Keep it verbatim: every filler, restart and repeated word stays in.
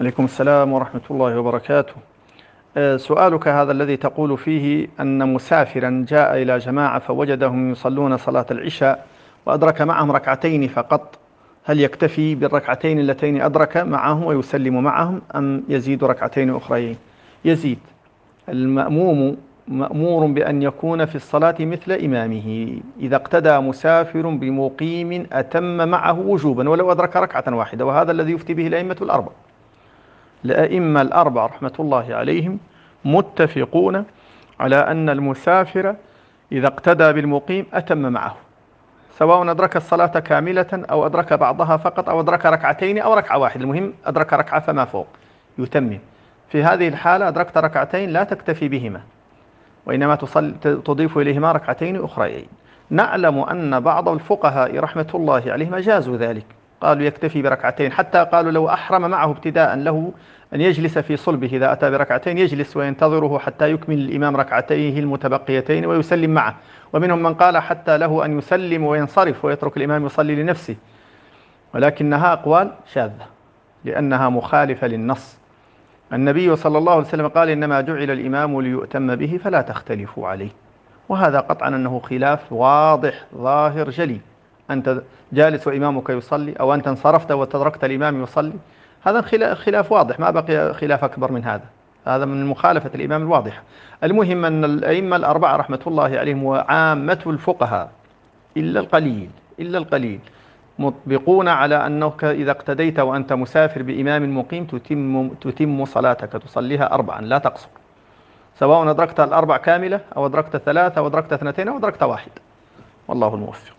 عليكم السلام ورحمة الله وبركاته. آه، سؤالك هذا الذي تقول فيه أن مسافرا جاء إلى جماعة فوجدهم يصلون صلاة العشاء وأدرك معهم ركعتين فقط، هل يكتفي بالركعتين اللتين أدرك معهم ويسلم معهم أم يزيد ركعتين أخرين؟ يزيد. المأموم مأمور بأن يكون في الصلاة مثل إمامه. إذا اقتدى مسافر بمقيم أتم معه وجوبا ولو أدرك ركعة واحدة، وهذا الذي يفتي به الأئمة الأربعة. الأئمة الأربعة رحمة الله عليهم متفقون على أن المسافر إذا اقتدى بالمقيم أتم معه، سواء أدرك الصلاة كاملة أو أدرك بعضها فقط أو أدرك ركعتين أو ركعة واحدة، المهم أدرك ركعة فما فوق يتمم. في هذه الحالة أدركت ركعتين لا تكتفي بهما، وإنما تصل تضيف إليهما ركعتين أخريين. نعلم أن بعض الفقهاء رحمة الله عليهم أجازوا ذلك، قالوا يكتفي بركعتين، حتى قالوا لو أحرم معه ابتداء له أن يجلس في صلبه، إذا أتى بركعتين يجلس وينتظره حتى يكمل الإمام ركعتيه المتبقيتين ويسلم معه. ومنهم من قال حتى له أن يسلم وينصرف ويترك الإمام يصلي لنفسه، ولكنها أقوال شاذة لأنها مخالفة للنص. النبي صلى الله عليه وسلم قال إنما جعل الإمام ليؤتم به فلا تختلفوا عليه، وهذا قطعا أنه خلاف واضح ظاهر جلي. أنت جالس وإمامك يصلي، أو أنت انصرفت وتركت الإمام يصلي، هذا خلاف واضح، ما بقي خلاف أكبر من هذا. هذا من مخالفة الإمام الواضحة. المهم أن الأئمة الأربعة رحمة الله عليهم وعامة الفقهاء إلا القليل إلا القليل مطبقون على أنك إذا اقتديت وأنت مسافر بإمام مقيم تتم, تتم صلاتك، تصليها أربعا لا تقصر، سواء أدركت الأربع كاملة أو أدركت ثلاثة أو أدركت اثنتين أو أدركت واحد، والله الموفق.